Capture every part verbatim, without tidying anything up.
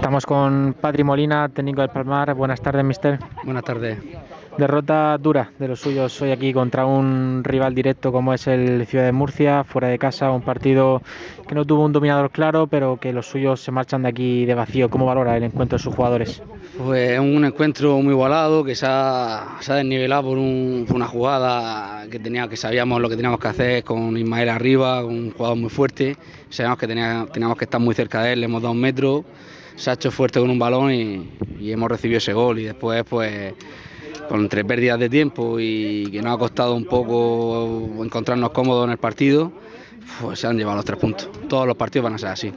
Estamos con Patri Molina, técnico del Palmar. Buenas tardes, mister. Buenas tardes. Derrota dura de los suyos hoy aquí contra un rival directo como es el Ciudad de Murcia, fuera de casa, un partido que no tuvo un dominador claro, pero que los suyos se marchan de aquí de vacío. ¿Cómo valora el encuentro de sus jugadores? Pues es un encuentro muy igualado, que se ha, se ha desnivelado por, un, por una jugada que tenía, que sabíamos lo que teníamos que hacer con Ismael arriba, un jugador muy fuerte. Sabíamos que tenía, teníamos que estar muy cerca de él, le hemos dado un metro, se ha hecho fuerte con un balón y, y hemos recibido ese gol. Y después, pues, con tres pérdidas de tiempo y que nos ha costado un poco encontrarnos cómodos en el partido, pues se han llevado los tres puntos. Todos los partidos van a ser así.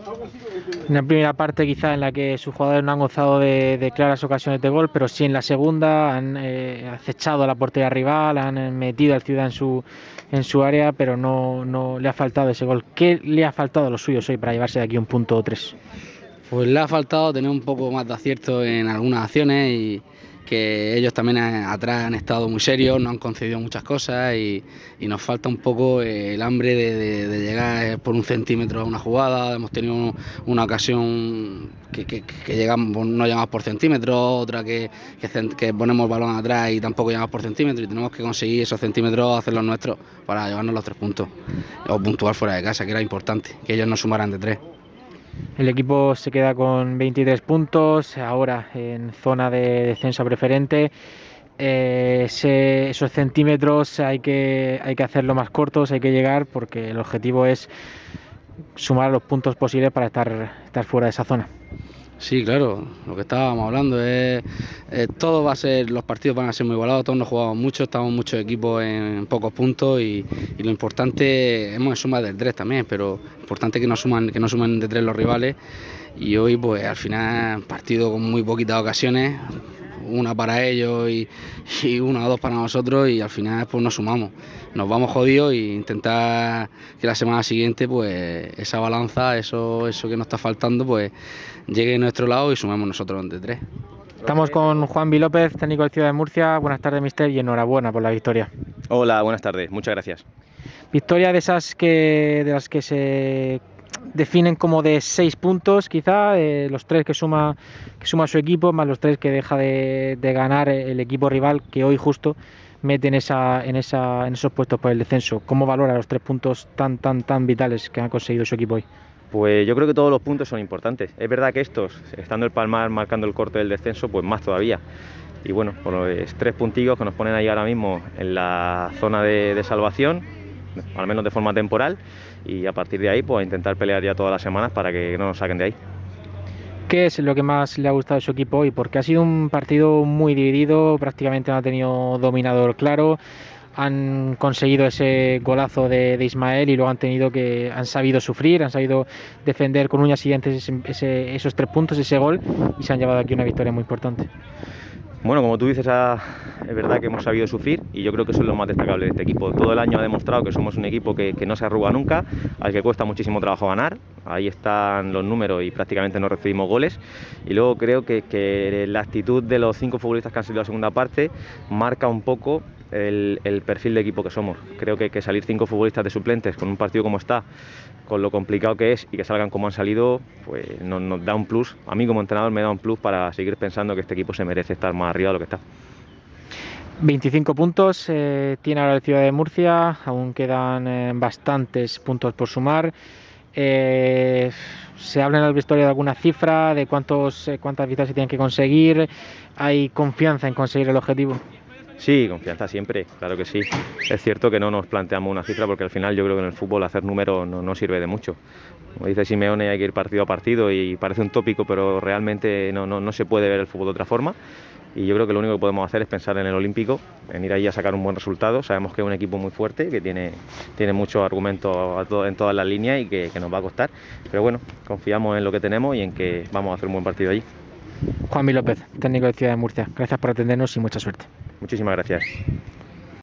En la primera parte quizá en la que sus jugadores no han gozado de, de claras ocasiones de gol, pero sí en la segunda han eh, acechado a la portería rival, han metido al Ciudad en su, en su área, pero no, no le ha faltado ese gol. ¿Qué le ha faltado a los suyos hoy para llevarse de aquí un punto o tres? Pues le ha faltado tener un poco más de acierto en algunas acciones y que ellos también atrás han estado muy serios, no han concedido muchas cosas y, y nos falta un poco el hambre de, de, de llegar por un centímetro a una jugada. Hemos tenido una ocasión que, que, que llegamos, no llegamos por centímetros, otra que, que, que ponemos el balón atrás y tampoco llegamos por centímetros, y tenemos que conseguir esos centímetros, hacerlos nuestros para llevarnos los tres puntos o puntuar fuera de casa, que era importante, que ellos no sumaran de tres. El equipo se queda con veintitrés puntos, ahora en zona de descenso preferente. Eh, ese, esos centímetros hay que, hay que hacerlo más cortos, hay que llegar, porque el objetivo es sumar los puntos posibles para estar, estar fuera de esa zona. Sí, claro, lo que estábamos hablando es, eh, todo va a ser, los partidos van a ser muy igualados, todos nos jugamos mucho, estamos muchos equipos en pocos puntos y, y lo importante, hemos sumado del tres también, pero importante que no suman, que no sumen de tres los rivales, y hoy pues al final partido con muy poquitas ocasiones, una para ellos y, y una o dos para nosotros, y al final pues nos sumamos, nos vamos jodidos, e intentar que la semana siguiente pues esa balanza, eso, eso que nos está faltando, pues llegue a nuestro lado y sumamos nosotros de tres. Estamos con Juanvi López, técnico del Ciudad de Murcia. Buenas tardes, mister, y enhorabuena por la victoria. Hola, buenas tardes, muchas gracias. Victoria de esas que de las que se definen como de seis puntos, quizá, eh, los tres que suma que suma su equipo, más los tres que deja de, de ganar el equipo rival, que hoy justo mete en esa, en esa, en esos puestos por el descenso. ¿Cómo valora los tres puntos tan tan tan vitales que ha conseguido su equipo hoy? Pues yo creo que todos los puntos son importantes. Es verdad que estos, estando el Palmar marcando el corte del descenso, pues más todavía. Y bueno, pues tres puntillos que nos ponen ahí ahora mismo en la zona de, de salvación, al menos de forma temporal, y a partir de ahí pues a intentar pelear ya todas las semanas para que no nos saquen de ahí. ¿Qué es lo que más le ha gustado de su equipo hoy? Porque ha sido un partido muy dividido, prácticamente no ha tenido dominador claro. Han conseguido ese golazo de, de Ismael y luego han tenido que han sabido sufrir, han sabido defender con uñas y dientes ese, ese, esos tres puntos, ese gol, y se han llevado aquí una victoria muy importante. Bueno, como tú dices, es verdad que hemos sabido sufrir y yo creo que eso es lo más destacable de este equipo. Todo el año ha demostrado que somos un equipo que, que no se arruga nunca, al que cuesta muchísimo trabajo ganar. Ahí están los números y prácticamente no recibimos goles. Y luego creo que, que la actitud de los cinco futbolistas que han salido a la segunda parte marca un poco el, el perfil de equipo que somos. Creo que, que salir cinco futbolistas de suplentes con un partido como está, con lo complicado que es, y que salgan como han salido, pues nos, nos da un plus. A mí como entrenador me da un plus para seguir pensando que este equipo se merece estar más arriba de lo que está. veinticinco puntos eh, tiene ahora el Ciudad de Murcia, aún quedan eh, bastantes puntos por sumar. Eh, se habla en el vestuario de alguna cifra, de cuántos, eh, cuántas victorias se tienen que conseguir. ¿Hay confianza en conseguir el objetivo? Sí, confianza siempre, claro que sí. Es cierto que no nos planteamos una cifra porque al final yo creo que en el fútbol hacer números no, no sirve de mucho. Como dice Simeone, hay que ir partido a partido y parece un tópico, pero realmente no, no, no se puede ver el fútbol de otra forma. Y yo creo que lo único que podemos hacer es pensar en el Olímpico, en ir ahí a sacar un buen resultado. Sabemos que es un equipo muy fuerte, que tiene, tiene muchos argumentos a todo, en todas las líneas y que, que nos va a costar. Pero bueno, confiamos en lo que tenemos y en que vamos a hacer un buen partido allí. Juanvi López, técnico de Ciudad de Murcia. Gracias por atendernos y mucha suerte. Muchísimas gracias.